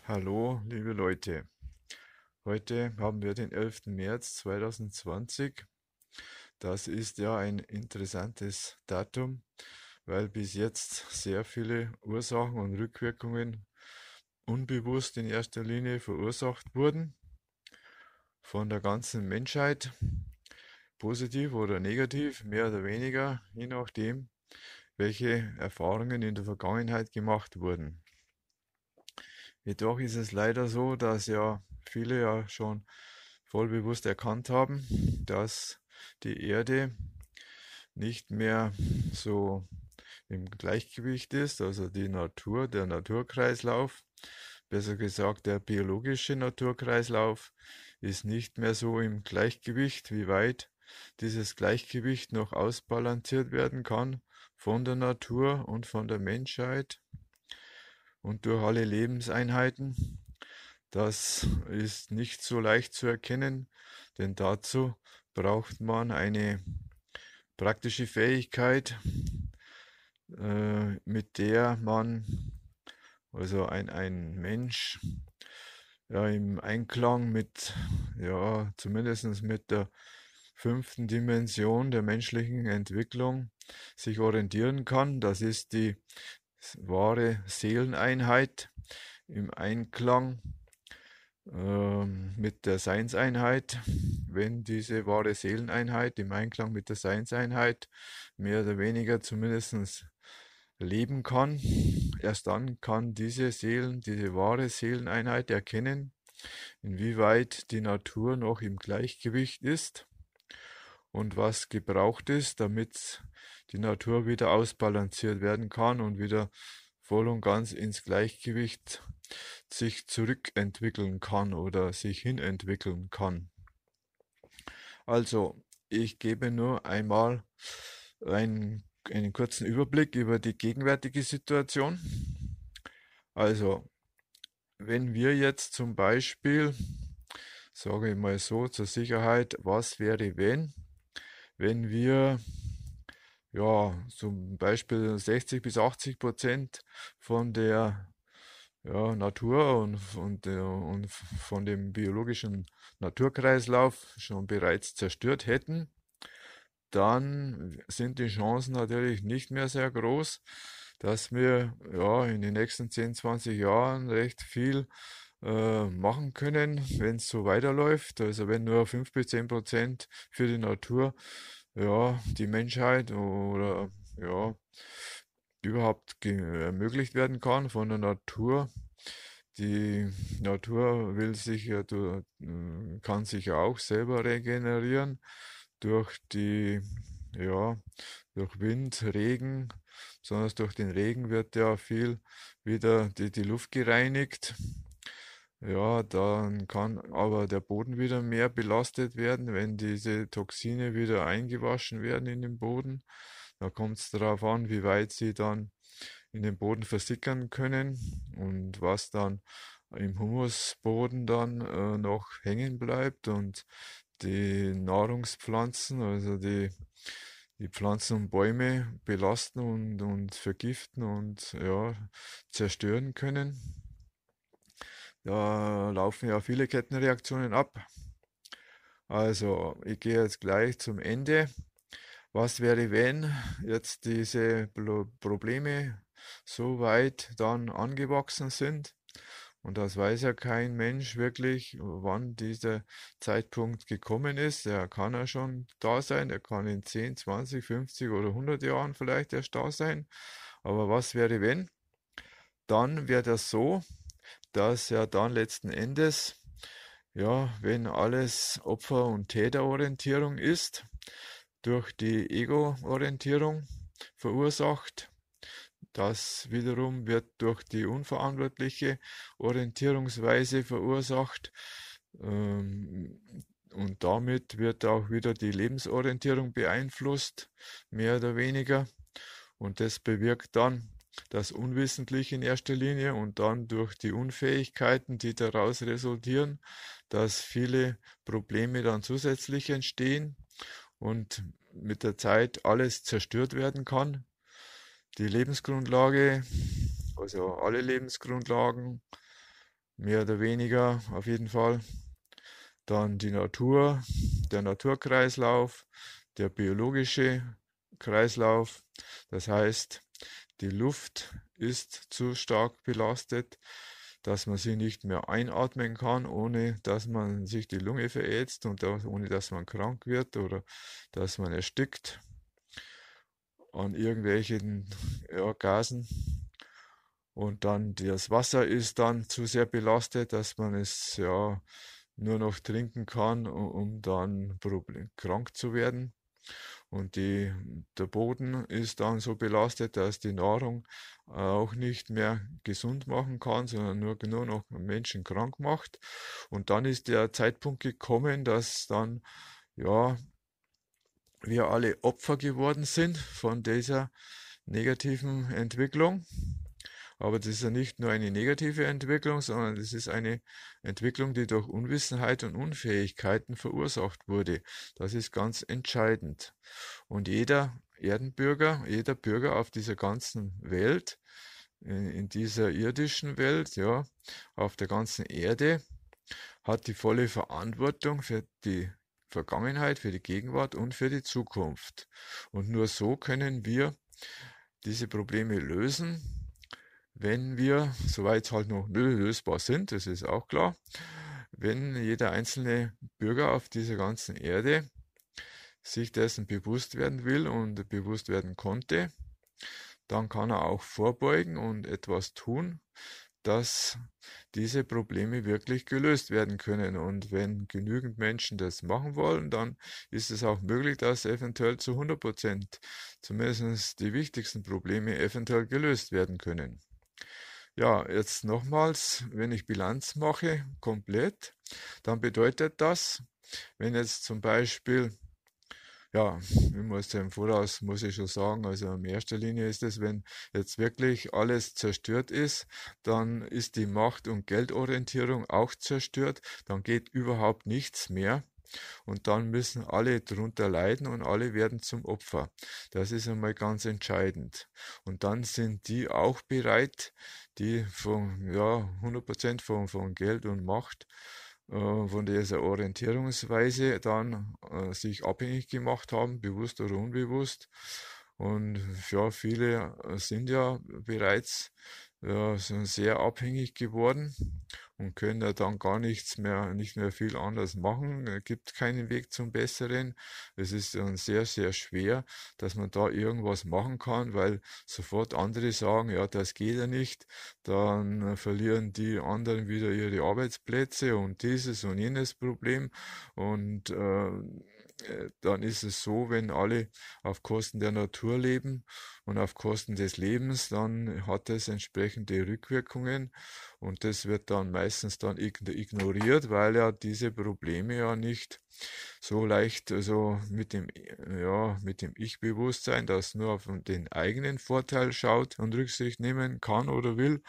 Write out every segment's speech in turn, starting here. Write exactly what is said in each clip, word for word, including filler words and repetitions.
Hallo, liebe Leute. Heute haben wir den elften März zweitausendzwanzig. Das ist ja ein interessantes Datum, weil bis jetzt sehr viele Ursachen und Rückwirkungen unbewusst in erster Linie verursacht wurden von der ganzen Menschheit, positiv oder negativ, mehr oder weniger, je nachdem, welche Erfahrungen in der Vergangenheit gemacht wurden. Jedoch ist es leider so, dass ja viele ja schon vollbewusst erkannt haben, dass die Erde nicht mehr so im Gleichgewicht ist, also die Natur, der Naturkreislauf, besser gesagt der biologische Naturkreislauf, ist nicht mehr so im Gleichgewicht, wie weit dieses Gleichgewicht noch ausbalanciert werden kann von der Natur und von der Menschheit und durch alle Lebenseinheiten. Das ist nicht so leicht zu erkennen, denn dazu braucht man eine praktische Fähigkeit, äh, mit der man, also ein, ein Mensch, ja, im Einklang mit, ja, zumindest mit der fünften Dimension der menschlichen Entwicklung sich orientieren kann. Das ist die wahre Seeleneinheit im Einklang ähm, mit der Seinseinheit. Wenn diese wahre Seeleneinheit im Einklang mit der Seinseinheit mehr oder weniger zumindest leben kann, erst dann kann diese Seelen, diese wahre Seeleneinheit erkennen, inwieweit die Natur noch im Gleichgewicht ist und was gebraucht ist, damit die Natur wieder ausbalanciert werden kann und wieder voll und ganz ins Gleichgewicht sich zurückentwickeln kann oder sich hinentwickeln kann. Also, ich gebe nur einmal einen, einen kurzen Überblick über die gegenwärtige Situation. Also, wenn wir jetzt zum Beispiel, sage ich mal so zur Sicherheit, was wäre wenn, wenn wir ja zum Beispiel sechzig bis achtzig Prozent von der ja, Natur und, und, äh, und von dem biologischen Naturkreislauf schon bereits zerstört hätten, dann sind die Chancen natürlich nicht mehr sehr groß, dass wir ja in den nächsten zehn, zwanzig Jahren recht viel äh, machen können, wenn es so weiterläuft. Also wenn nur fünf bis zehn Prozent für die Natur, ja, die Menschheit oder ja, überhaupt ermöglicht werden kann von der Natur. Die Natur will sich ja, du- äh, kann sich ja auch selber regenerieren durch die, ja, durch Wind, Regen, besonders durch den Regen wird ja viel wieder die, die Luft gereinigt. Ja, dann kann aber der Boden wieder mehr belastet werden, wenn diese Toxine wieder eingewaschen werden in den Boden. Da kommt es darauf an, wie weit sie dann in den Boden versickern können und was dann im Humusboden dann äh, noch hängen bleibt und die Nahrungspflanzen, also die, die Pflanzen und Bäume belasten und, und vergiften und ja, zerstören können. Da laufen ja viele Kettenreaktionen ab. Also, ich gehe jetzt gleich zum Ende. Was wäre, wenn jetzt diese Blo- Probleme so weit dann angewachsen sind? Und das weiß ja kein Mensch wirklich, wann dieser Zeitpunkt gekommen ist. Er kann ja schon da sein, er kann in zehn, zwanzig, fünfzig oder hundert Jahren vielleicht erst da sein. Aber was wäre, wenn? Dann wäre das so, dass ja dann letzten Endes, ja, wenn alles Opfer- und Täterorientierung ist, durch die Ego-Orientierung verursacht. Das wiederum wird durch die unverantwortliche Orientierungsweise verursacht. Ähm, und damit wird auch wieder die Lebensorientierung beeinflusst, mehr oder weniger. Und das bewirkt dann das Unwissentliche in erster Linie und dann durch die Unfähigkeiten, die daraus resultieren, dass viele Probleme dann zusätzlich entstehen und mit der Zeit alles zerstört werden kann. Die Lebensgrundlage, also alle Lebensgrundlagen, mehr oder weniger auf jeden Fall. Dann die Natur, der Naturkreislauf, der biologische Kreislauf. Das heißt, die Luft ist zu stark belastet, dass man sie nicht mehr einatmen kann, ohne dass man sich die Lunge verätzt und ohne dass man krank wird oder dass man erstickt an irgendwelchen ja, Gasen. Und dann das Wasser ist dann zu sehr belastet, dass man es ja nur noch trinken kann, um dann krank zu werden. Und die, der Boden ist dann so belastet, dass die Nahrung auch nicht mehr gesund machen kann, sondern nur, nur noch Menschen krank macht. Und dann ist der Zeitpunkt gekommen, dass dann ja wir alle Opfer geworden sind von dieser negativen Entwicklung. Aber das ist ja nicht nur eine negative Entwicklung, sondern das ist eine Entwicklung, die durch Unwissenheit und Unfähigkeiten verursacht wurde. Das ist ganz entscheidend. Und jeder Erdenbürger, jeder Bürger auf dieser ganzen Welt, in dieser irdischen Welt, ja, auf der ganzen Erde, hat die volle Verantwortung für die Vergangenheit, für die Gegenwart und für die Zukunft. Und nur so können wir diese Probleme lösen, wenn wir, soweit halt noch lösbar sind, das ist auch klar, wenn jeder einzelne Bürger auf dieser ganzen Erde sich dessen bewusst werden will und bewusst werden konnte, dann kann er auch vorbeugen und etwas tun, dass diese Probleme wirklich gelöst werden können. Und wenn genügend Menschen das machen wollen, dann ist es auch möglich, dass eventuell zu hundert Prozent zumindest die wichtigsten Probleme eventuell gelöst werden können. Ja, jetzt nochmals, wenn ich Bilanz mache, komplett, dann bedeutet das, wenn jetzt zum Beispiel, ja, ich muss ja im Voraus, muss ich schon sagen, also in erster Linie ist es, wenn jetzt wirklich alles zerstört ist, dann ist die Macht- und Geldorientierung auch zerstört, dann geht überhaupt nichts mehr. Und dann müssen alle drunter leiden und alle werden zum Opfer. Das ist einmal ganz entscheidend. Und dann sind die auch bereit, die von ja, hundert Prozent von, von Geld und Macht, äh, von dieser Orientierungsweise dann äh, sich abhängig gemacht haben, bewusst oder unbewusst. Und ja, viele äh, sind ja bereits ja, sind sehr abhängig geworden und können ja dann gar nichts mehr, nicht mehr viel anders machen. Es gibt keinen Weg zum Besseren. Es ist dann sehr, sehr schwer, dass man da irgendwas machen kann, weil sofort andere sagen, ja, das geht ja nicht. Dann verlieren die anderen wieder ihre Arbeitsplätze und dieses und jenes Problem. Und äh, dann ist es so, wenn alle auf Kosten der Natur leben und auf Kosten des Lebens, dann hat es entsprechende Rückwirkungen und das wird dann meistens dann ignoriert, weil ja diese Probleme ja nicht so leicht, also mit dem, ja, mit dem Ich-Bewusstsein, das nur auf den eigenen Vorteil schaut und Rücksicht nehmen kann oder will,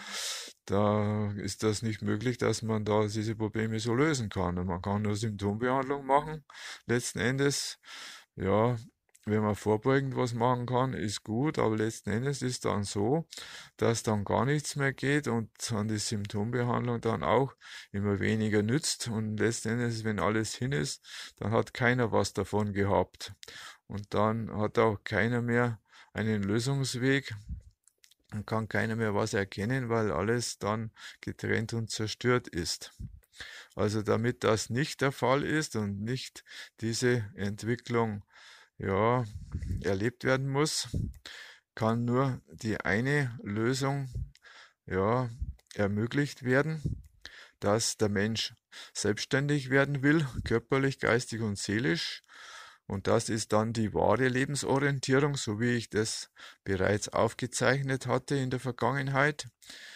da ist das nicht möglich, dass man da diese Probleme so lösen kann. Und man kann nur Symptombehandlung machen, letzten Endes, ja, wenn man vorbeugend was machen kann, ist gut, aber letzten Endes ist dann so, dass dann gar nichts mehr geht und dann die Symptombehandlung dann auch immer weniger nützt und letzten Endes, wenn alles hin ist, dann hat keiner was davon gehabt und dann hat auch keiner mehr einen Lösungsweg und kann keiner mehr was erkennen, weil alles dann getrennt und zerstört ist. Also damit das nicht der Fall ist und nicht diese Entwicklung ja, erlebt werden muss, kann nur die eine Lösung ja, ermöglicht werden, dass der Mensch selbstständig werden will, körperlich, geistig und seelisch. Und das ist dann die wahre Lebensorientierung, so wie ich das bereits aufgezeichnet hatte in der Vergangenheit.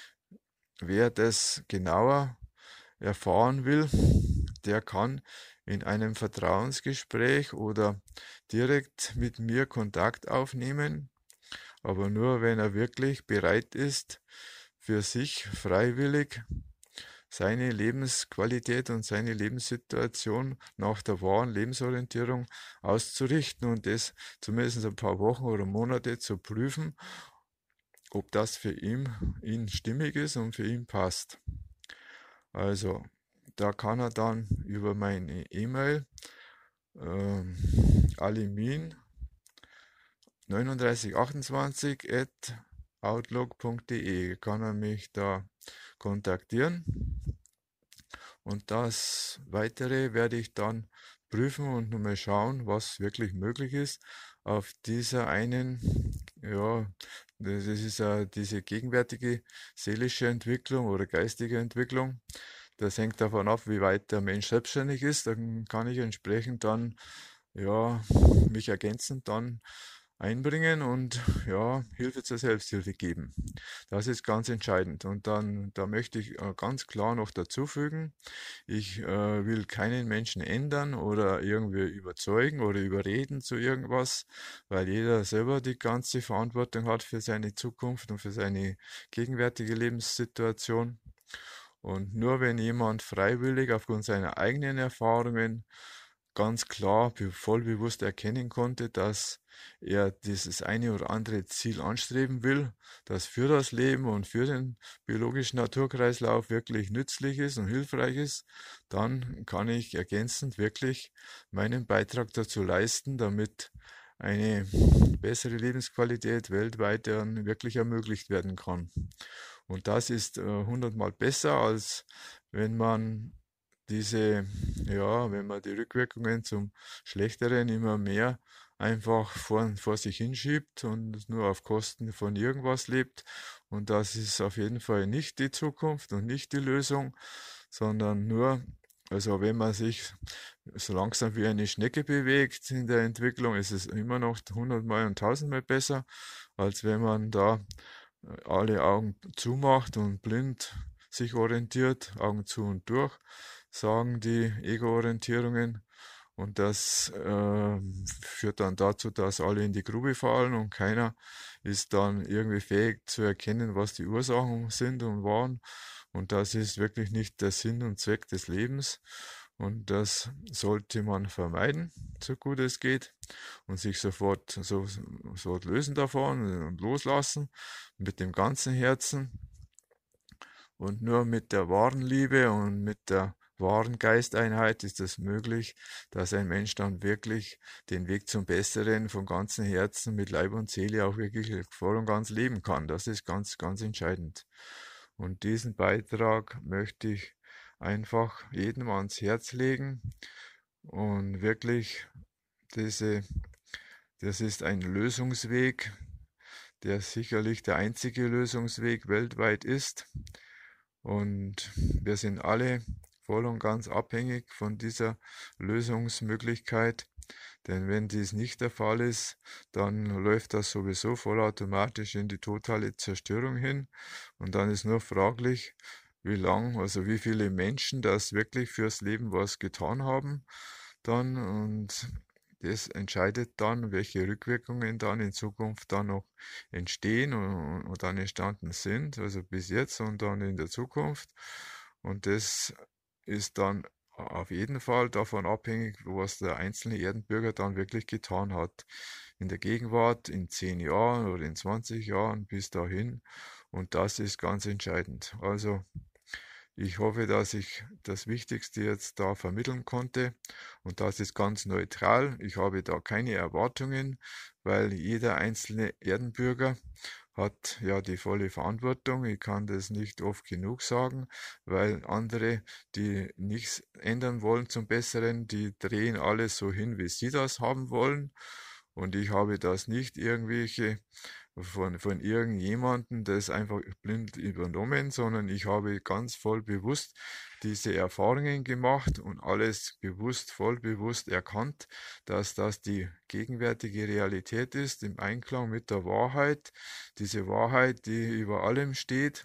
Wer das genauer erfahren will, der kann in einem Vertrauensgespräch oder direkt mit mir Kontakt aufnehmen, aber nur wenn er wirklich bereit ist, für sich freiwillig seine Lebensqualität und seine Lebenssituation nach der wahren Lebensorientierung auszurichten und das zumindest ein paar Wochen oder Monate zu prüfen, ob das für ihn, ihn stimmig ist und für ihn passt. Also, da kann er dann über meine E-Mail ähm, alimin neununddreißig achtundzwanzig at outlook punkt de kann er mich da kontaktieren, und das Weitere werde ich dann prüfen und nochmal schauen, was wirklich möglich ist auf dieser einen, ja, das ist ja diese gegenwärtige seelische Entwicklung oder geistige Entwicklung. Das hängt davon ab, wie weit der Mensch selbstständig ist. Dann kann ich entsprechend dann, ja, mich ergänzend dann einbringen und ja, Hilfe zur Selbsthilfe geben. Das ist ganz entscheidend. Und dann, da möchte ich äh, ganz klar noch dazu fügen, ich äh, will keinen Menschen ändern oder irgendwie überzeugen oder überreden zu irgendwas, weil jeder selber die ganze Verantwortung hat für seine Zukunft und für seine gegenwärtige Lebenssituation. Und nur wenn jemand freiwillig aufgrund seiner eigenen Erfahrungen ganz klar, voll bewusst erkennen konnte, dass er dieses eine oder andere Ziel anstreben will, das für das Leben und für den biologischen Naturkreislauf wirklich nützlich ist und hilfreich ist, dann kann ich ergänzend wirklich meinen Beitrag dazu leisten, damit eine bessere Lebensqualität weltweit dann wirklich ermöglicht werden kann. Und das ist äh, hundertmal besser, als wenn man diese, ja, wenn man die Rückwirkungen zum Schlechteren immer mehr einfach vor, vor sich hinschiebt und nur auf Kosten von irgendwas lebt. Und das ist auf jeden Fall nicht die Zukunft und nicht die Lösung, sondern nur, also wenn man sich so langsam wie eine Schnecke bewegt in der Entwicklung, ist es immer noch hundertmal und tausendmal besser, als wenn man da alle Augen zumacht und blind sich orientiert, Augen zu und durch, sagen die Ego-Orientierungen. Und das äh, führt dann dazu, dass alle in die Grube fallen und keiner ist dann irgendwie fähig zu erkennen, was die Ursachen sind und waren. Und das ist wirklich nicht der Sinn und Zweck des Lebens. Und das sollte man vermeiden, so gut es geht, und sich sofort, so, sofort lösen davon und loslassen mit dem ganzen Herzen. Und nur mit der wahren Liebe und mit der wahren Geisteinheit ist es möglich, dass ein Mensch dann wirklich den Weg zum Besseren von ganzem Herzen mit Leib und Seele auch wirklich voll und ganz leben kann. Das ist ganz, ganz entscheidend. Und diesen Beitrag möchte ich einfach jedem ans Herz legen und wirklich diese, das ist ein Lösungsweg, der sicherlich der einzige Lösungsweg weltweit ist. Und wir sind alle voll und ganz abhängig von dieser Lösungsmöglichkeit. Denn wenn dies nicht der Fall ist, dann läuft das sowieso vollautomatisch in die totale Zerstörung hin. Und dann ist nur fraglich, wie lang, also wie viele Menschen das wirklich fürs Leben was getan haben dann. Und das entscheidet dann, welche Rückwirkungen dann in Zukunft dann noch entstehen und, und dann entstanden sind, also bis jetzt und dann in der Zukunft. Und das ist dann auf jeden Fall davon abhängig, was der einzelne Erdenbürger dann wirklich getan hat. In der Gegenwart, in zehn Jahren oder in zwanzig Jahren bis dahin. Und das ist ganz entscheidend. Also ich hoffe, dass ich das Wichtigste jetzt da vermitteln konnte, und das ist ganz neutral. Ich habe da keine Erwartungen, weil jeder einzelne Erdenbürger hat ja die volle Verantwortung. Ich kann das nicht oft genug sagen, weil andere, die nichts ändern wollen zum Besseren, die drehen alles so hin, wie sie das haben wollen. Und ich habe das nicht irgendwelche von, von irgendjemandem das einfach blind übernommen, sondern ich habe ganz voll bewusst diese Erfahrungen gemacht und alles bewusst, voll bewusst erkannt, dass das die gegenwärtige Realität ist, im Einklang mit der Wahrheit. Diese Wahrheit, die über allem steht,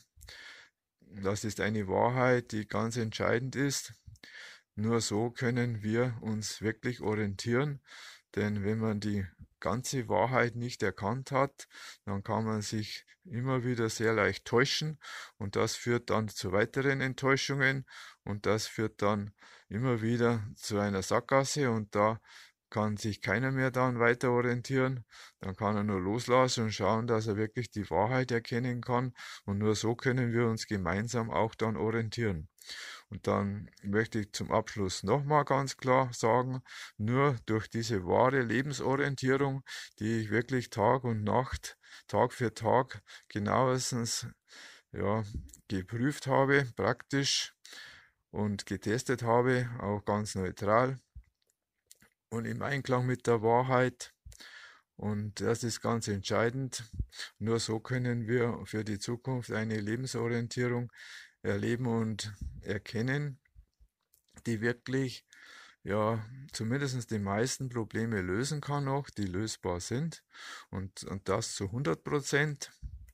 das ist eine Wahrheit, die ganz entscheidend ist. Nur so können wir uns wirklich orientieren, denn wenn man die ganze Wahrheit nicht erkannt hat, dann kann man sich immer wieder sehr leicht täuschen, und das führt dann zu weiteren Enttäuschungen, und das führt dann immer wieder zu einer Sackgasse, und da kann sich keiner mehr dann weiter orientieren. Dann kann er nur loslassen und schauen, dass er wirklich die Wahrheit erkennen kann, und nur so können wir uns gemeinsam auch dann orientieren. Und dann möchte ich zum Abschluss nochmal ganz klar sagen, nur durch diese wahre Lebensorientierung, die ich wirklich Tag und Nacht, Tag für Tag genauestens ja, geprüft habe, praktisch und getestet habe, auch ganz neutral und im Einklang mit der Wahrheit. Und das ist ganz entscheidend. Nur so können wir für die Zukunft eine Lebensorientierung erleben und erkennen, die wirklich, ja, zumindest die meisten Probleme lösen kann noch, die lösbar sind. Und, und das zu hundert Prozent.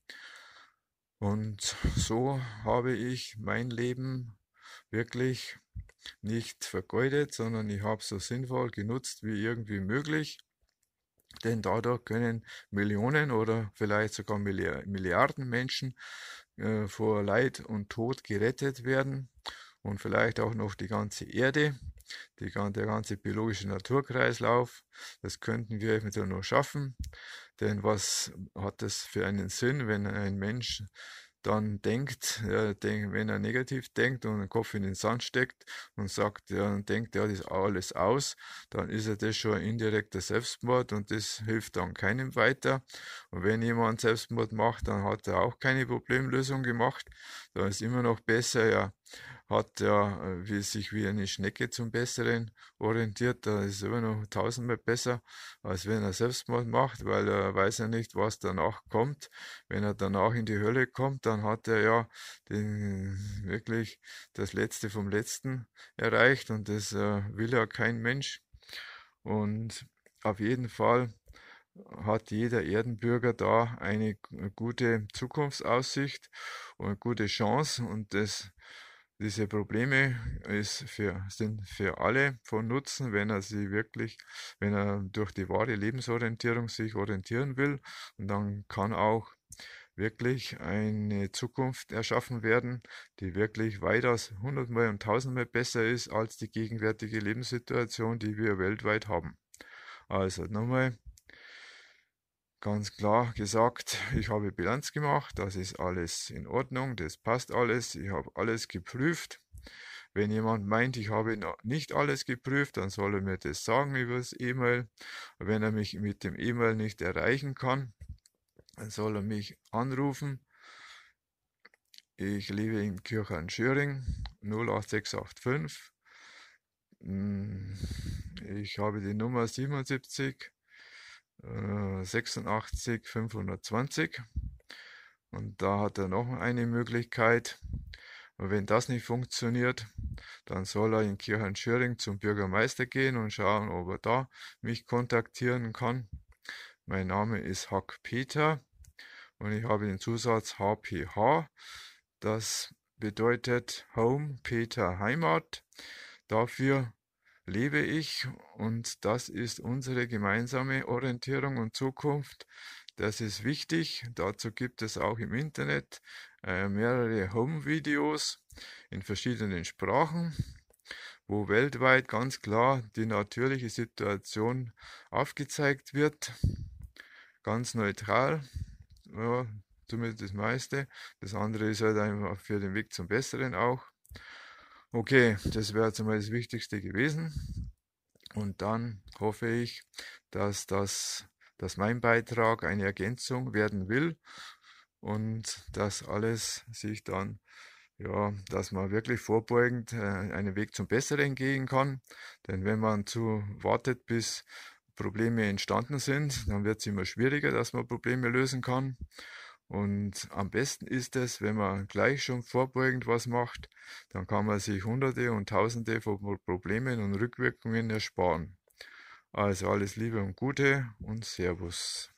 Und so habe ich mein Leben wirklich nicht vergeudet, sondern ich habe es so sinnvoll genutzt wie irgendwie möglich. Denn dadurch können Millionen oder vielleicht sogar Milliarden Menschen äh, vor Leid und Tod gerettet werden und vielleicht auch noch die ganze Erde, die, der ganze biologische Naturkreislauf. Das könnten wir eventuell noch schaffen. Denn was hat das für einen Sinn, wenn ein Mensch dann denkt, ja, denk, wenn er negativ denkt und den Kopf in den Sand steckt und sagt, ja, und denkt, ja, das ist alles aus, dann ist er das schon ein indirekter Selbstmord und das hilft dann keinem weiter. Und wenn jemand Selbstmord macht, dann hat er auch keine Problemlösung gemacht. Dann ist immer noch besser, ja, hat ja wie, sich wie eine Schnecke zum Besseren orientiert. Da ist es immer noch tausendmal besser, als wenn er Selbstmord macht, weil er weiß ja nicht, was danach kommt. Wenn er danach in die Hölle kommt, dann hat er ja den, wirklich das Letzte vom Letzten erreicht und das äh, will ja kein Mensch. Und auf jeden Fall hat jeder Erdenbürger da eine gute Zukunftsaussicht und eine gute Chance und das diese Probleme ist für, sind für alle von Nutzen, wenn er sie wirklich, wenn er durch die wahre Lebensorientierung sich orientieren will. Und dann kann auch wirklich eine Zukunft erschaffen werden, die wirklich weitaus hundertmal und tausendmal besser ist als die gegenwärtige Lebenssituation, die wir weltweit haben. Also nochmal ganz klar gesagt, ich habe Bilanz gemacht, das ist alles in Ordnung, das passt alles, ich habe alles geprüft. Wenn jemand meint, ich habe nicht alles geprüft, dann soll er mir das sagen über das E-Mail. Wenn er mich mit dem E-Mail nicht erreichen kann, dann soll er mich anrufen. Ich lebe in Kirchheim-Schöring, null acht sechs acht fünf. Ich habe die Nummer siebenundsiebzig sechsundachtzig fünfhundertzwanzig und da hat er noch eine Möglichkeit. Und wenn das nicht funktioniert, dann soll er in Kirchheim-Schöring zum Bürgermeister gehen und schauen, ob er da mich kontaktieren kann. Mein Name ist Hack Peter und ich habe den Zusatz H P H. Das bedeutet Home Peter Heimat. Dafür lebe ich und das ist unsere gemeinsame Orientierung und Zukunft. Das ist wichtig. Dazu gibt es auch im Internet äh, mehrere Home-Videos in verschiedenen Sprachen, wo weltweit ganz klar die natürliche Situation aufgezeigt wird. Ganz neutral, ja, zumindest das meiste. Das andere ist halt einfach für den Weg zum Besseren auch. Okay, das wäre jetzt einmal das Wichtigste gewesen. Und dann hoffe ich, dass, das, dass mein Beitrag eine Ergänzung werden will und dass alles sich dann, ja, dass man wirklich vorbeugend äh, einen Weg zum Besseren gehen kann. Denn wenn man zu wartet, bis Probleme entstanden sind, dann wird es immer schwieriger, dass man Probleme lösen kann. Und am besten ist es, wenn man gleich schon vorbeugend was macht, dann kann man sich Hunderte und Tausende von Problemen und Rückwirkungen ersparen. Also alles Liebe und Gute und Servus.